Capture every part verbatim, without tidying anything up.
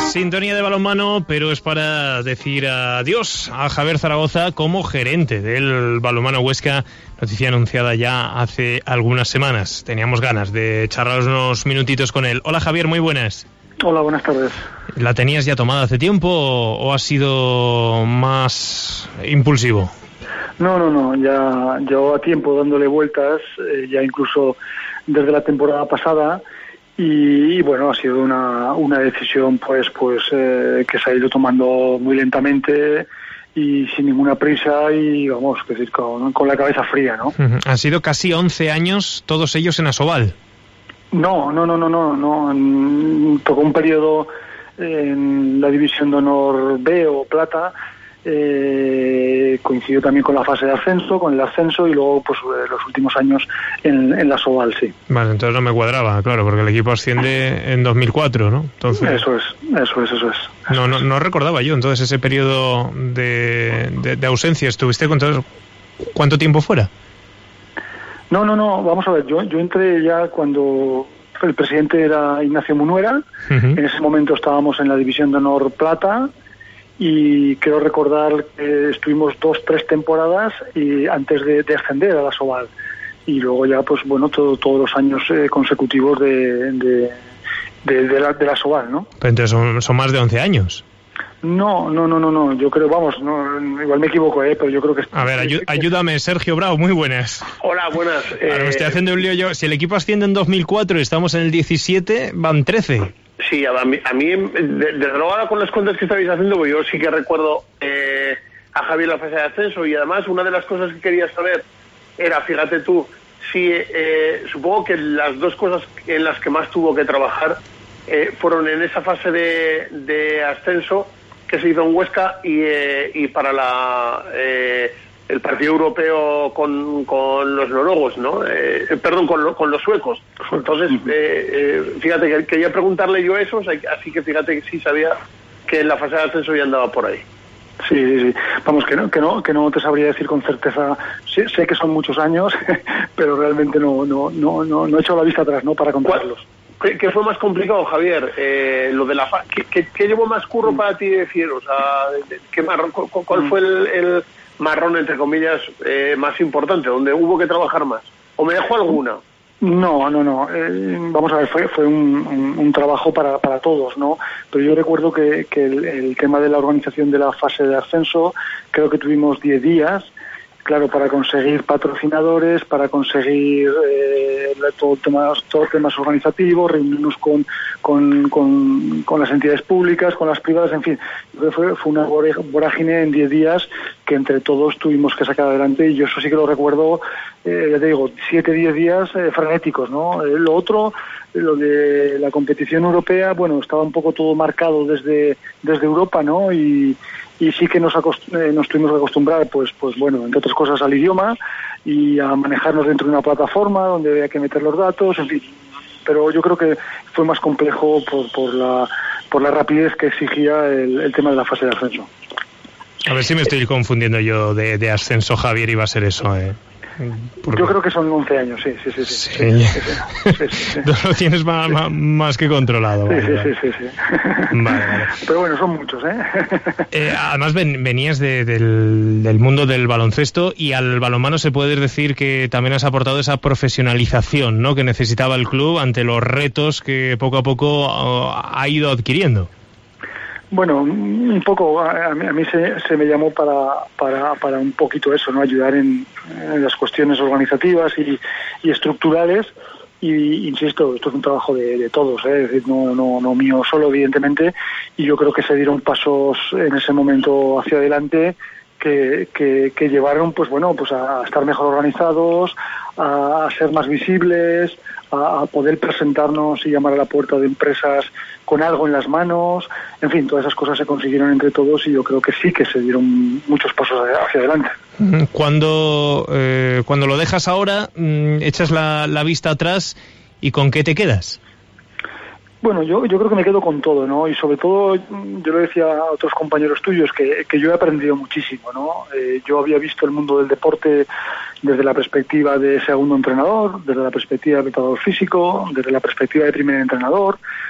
Sintonía de balonmano, pero es para decir adiós a Javier Zaragoza como gerente del Balonmano Huesca, noticia anunciada ya hace algunas semanas. Teníamos ganas de charlar unos minutitos con él. Hola Javier, muy buenas. Hola, buenas tardes. ¿La tenías ya tomada hace tiempo o, o ha sido más impulsivo? No, no, no, ya llevaba tiempo dándole vueltas, eh, ya incluso desde la temporada pasada. Y, y bueno, ha sido una, una decisión pues pues eh, que se ha ido tomando muy lentamente y sin ninguna prisa y vamos, es decir, con, con la cabeza fría, ¿no? Uh-huh. Han sido casi once años, todos ellos en Asobal. No, no, no, no, no, no. Tocó un periodo en la División de Honor B o Plata. Eh, coincidió también con la fase de ascenso, con el ascenso y luego pues los últimos años en, en la Asobal, sí. Vale, entonces no me cuadraba, claro, porque el equipo asciende en dos mil cuatro, ¿no? Entonces eso es, eso es, eso es. Eso no, no, no recordaba yo entonces ese periodo de, de, de ausencia. ¿Estuviste con todo, cuánto tiempo fuera? No, no, no, vamos a ver, yo, yo entré ya cuando el presidente era Ignacio Munuera, uh-huh. En ese momento estábamos en la División de Honor Plata. Y quiero recordar que estuvimos dos, tres temporadas y antes de, de ascender a la Asobal. Y luego ya, pues bueno, todo, todos los años eh, consecutivos de, de, de, de, la, de la Asobal, ¿no? Pero entonces son, son más de once años. No, no, no, no, no. Yo creo, vamos, no, igual me equivoco, ¿eh? Pero yo creo que... A ver, ayu- ayúdame, Sergio Bravo, muy buenas. Hola, buenas. Eh... Ahora me estoy haciendo un lío yo. Si el equipo asciende en dos mil cuatro y estamos en el diecisiete, van trece. Sí, a mí, a mí desde luego ahora con las cuentas que estáis haciendo, pues yo sí que recuerdo eh, a Javier la fase de ascenso y además una de las cosas que quería saber era, fíjate tú, si eh, supongo que las dos cosas en las que más tuvo que trabajar eh, fueron en esa fase de, de ascenso que se hizo en Huesca y, eh, y para la... Eh, el partido europeo con, con los noruegos, ¿no? Eh, perdón, con, lo, con los suecos. Entonces, eh, eh, fíjate, que quería preguntarle yo eso, así que fíjate que sí sabía que en la fase de ascenso ya andaba por ahí. Sí, sí, sí. Vamos, que no, que no, que no te sabría decir con certeza. Sí, sé que son muchos años, pero realmente no, no, no, no, no he hecho la vista atrás, ¿no? Para contarlos. ¿Qué, qué fue más complicado, Javier? Eh, lo de la fa- ¿qué, qué, ¿Qué llevó más curro para ti de Fiero? O sea, ¿qué marrón, ¿cuál fue el, el marrón, entre comillas, eh, más importante, donde hubo que trabajar más? ¿O me dejó alguna? No, no, no. Eh, vamos a ver, fue fue un, un, un trabajo para, para todos, ¿no? Pero yo recuerdo que, que el, el tema de la organización de la fase de ascenso, creo que tuvimos diez días, claro, para conseguir patrocinadores, para conseguir eh, todo temas, todo temas organizativos, reunirnos con, con, con, con las entidades públicas, con las privadas, en fin. Fue, fue una vorágine en diez días que entre todos tuvimos que sacar adelante y yo eso sí que lo recuerdo, eh, ya te digo, siete, diez días eh, frenéticos, ¿no? Eh, lo otro, lo de la competición europea, bueno, estaba un poco todo marcado desde, desde Europa, ¿no? Y y sí que nos, acost- eh, nos tuvimos que acostumbrar, pues, pues bueno, entre otras cosas al idioma y a manejarnos dentro de una plataforma donde había que meter los datos, en fin. Pero yo creo que fue más complejo por, por la por la rapidez que exigía el, el tema de la fase de ascenso. A ver si me estoy confundiendo yo de, de ascenso, Javier, iba a ser eso, ¿eh? Porque... Yo creo que son once años, sí, sí, sí. sí, sí. sí, sí, sí, sí, sí, sí. Lo tienes más, sí. más, más que controlado. Sí, vale, sí, vale. sí, sí, sí. Vale, vale. Pero bueno, son muchos, ¿eh? eh además ven, venías de, del, del mundo del baloncesto y al balonmano se puede decir que también has aportado esa profesionalización, ¿no?, que necesitaba el club ante los retos que poco a poco uh, ha ido adquiriendo. Bueno, un poco, a mí, a mí se, se me llamó para, para, para un poquito eso, ¿no? Ayudar en, en las cuestiones organizativas y, y estructurales. Y insisto, esto es un trabajo de, de todos, ¿eh? Es decir, no, no, no mío solo, evidentemente. Y yo creo que se dieron pasos en ese momento hacia adelante que, que, que llevaron, pues bueno, pues a estar mejor organizados, a, a ser más visibles, a, a poder presentarnos y llamar a la puerta de empresas con algo en las manos. En fin, todas esas cosas se consiguieron entre todos y yo creo que sí que se dieron muchos pasos hacia adelante. Cuando, eh, cuando lo dejas ahora, echas la, la vista atrás y ¿con qué te quedas? Bueno, yo, yo creo que me quedo con todo, ¿no? Y sobre todo, yo le decía a otros compañeros tuyos que, que yo he aprendido muchísimo, ¿no? Eh, yo había visto el mundo del deporte desde la perspectiva de segundo entrenador, desde la perspectiva de preparador físico, desde la perspectiva de primer entrenador,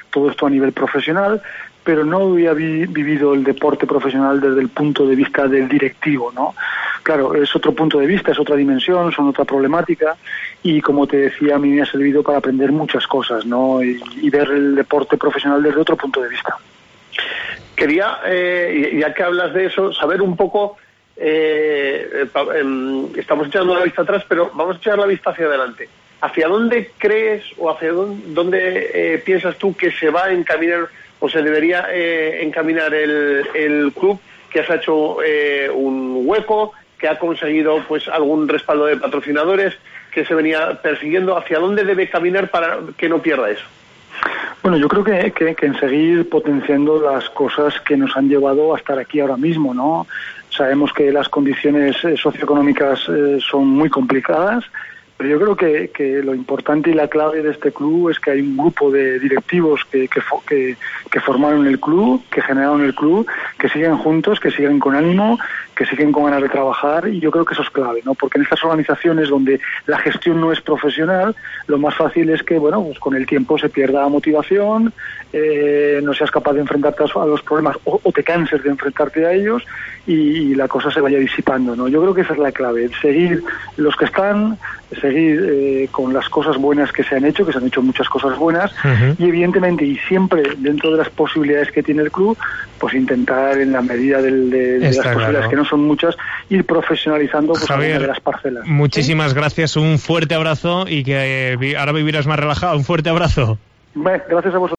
todo esto a nivel profesional, pero no había vi, vivido el deporte profesional desde el punto de vista del directivo, ¿no? Claro, es otro punto de vista, es otra dimensión, son otra problemática, y como te decía, a mí me ha servido para aprender muchas cosas, ¿no? Y, y ver el deporte profesional desde otro punto de vista. Quería, eh, ya que hablas de eso, saber un poco, eh, eh, estamos echando la vista atrás, pero vamos a echar la vista hacia adelante. ¿Hacia dónde crees o hacia dónde, dónde eh, piensas tú que se va a encaminar o se debería eh, encaminar el, el club, que has hecho eh, un hueco, que ha conseguido pues algún respaldo de patrocinadores, que se venía persiguiendo? ¿Hacia dónde debe caminar para que no pierda eso? Bueno, yo creo que, que, que en seguir potenciando las cosas que nos han llevado a estar aquí ahora mismo, ¿no? Sabemos que las condiciones eh, socioeconómicas eh, son muy complicadas, pero yo creo que, que lo importante y la clave de este club es que hay un grupo de directivos que, que, que, que formaron el club, que generaron el club, que siguen juntos, que siguen con ánimo, que siguen con ganas de trabajar, y yo creo que eso es clave, ¿no? Porque en estas organizaciones donde la gestión no es profesional, lo más fácil es que, bueno, pues con el tiempo se pierda la motivación, eh, no seas capaz de enfrentarte a los problemas o, o te canses de enfrentarte a ellos y, y la cosa se vaya disipando, ¿no? Yo creo que esa es la clave, seguir los que están, seguir eh, con las cosas buenas que se han hecho, que se han hecho muchas cosas buenas, uh-huh. y evidentemente, y siempre dentro de las posibilidades que tiene el club, pues intentar en la medida del, de, de las claro. posibilidades que no son muchas, ir profesionalizando pues, Javier, alguna de las parcelas. Muchísimas ¿sí? gracias, un fuerte abrazo y que eh, ahora vivirás más relajado. Un fuerte abrazo. Bueno, gracias a vosotros.